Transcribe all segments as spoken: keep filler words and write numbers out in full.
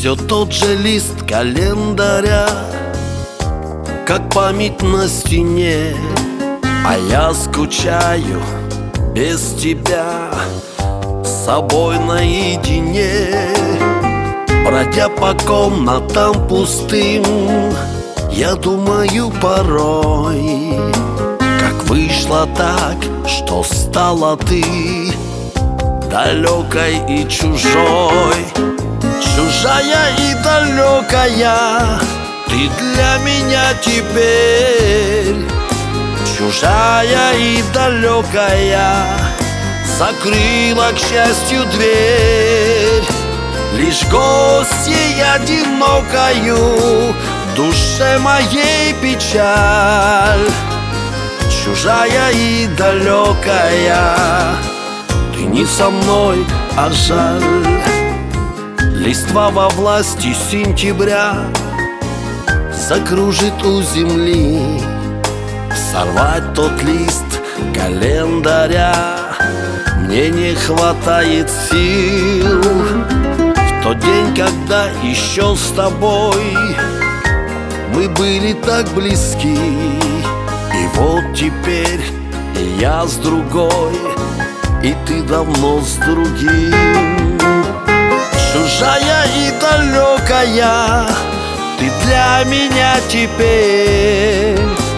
Все тот же лист календаря, как память на стене. А я скучаю без тебя, с собой наедине. Бродя по комнатам пустым, я думаю порой, как вышло так, что стала ты далекой и чужой. Чужая и далекая ты для меня теперь. Чужая и далекая закрыла, к счастью, дверь. Лишь гостьей одинокою в душе моей печаль. Чужая и далекая ты не со мной, а жаль. Листва во власти сентября закружит у земли. Сорвать тот лист календаря мне не хватает сил. В тот день, когда еще с тобой мы были так близки, и вот теперь я с другой, и ты давно с другим. Чужая и далекая ты для меня теперь.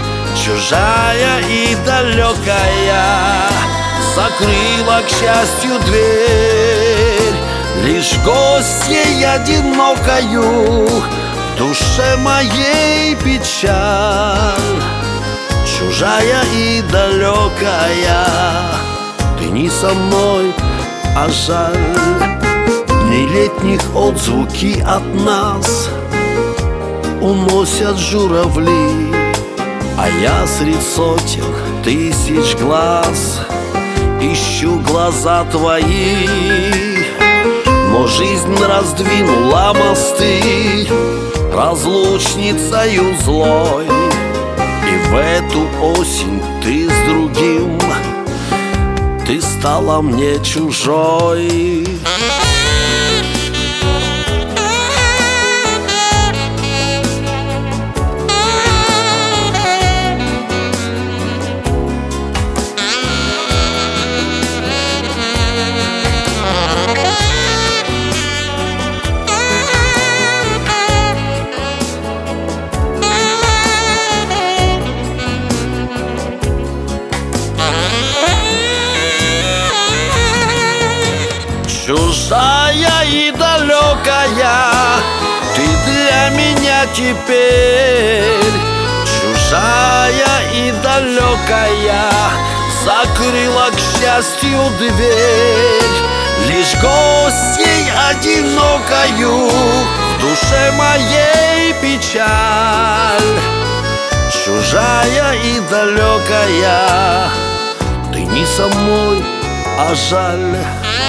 Чужая и далекая закрыла, к счастью, дверь. Лишь гостьей одинокою в душе моей печаль. Чужая и далекая ты не со мной, а жаль. Дни летних отзвуки от нас уносят журавли, а я средь сотен тысяч глаз ищу глаза твои. Но жизнь раздвинула мосты разлучницею злой, и в эту осень ты с другим, ты стала мне чужой. Чужая и далекая ты для меня теперь. Чужая и далекая закрыла, к счастью, дверь. Лишь гостьей одинокою в душе моей печаль. Чужая и далекая ты не со мной, а жаль.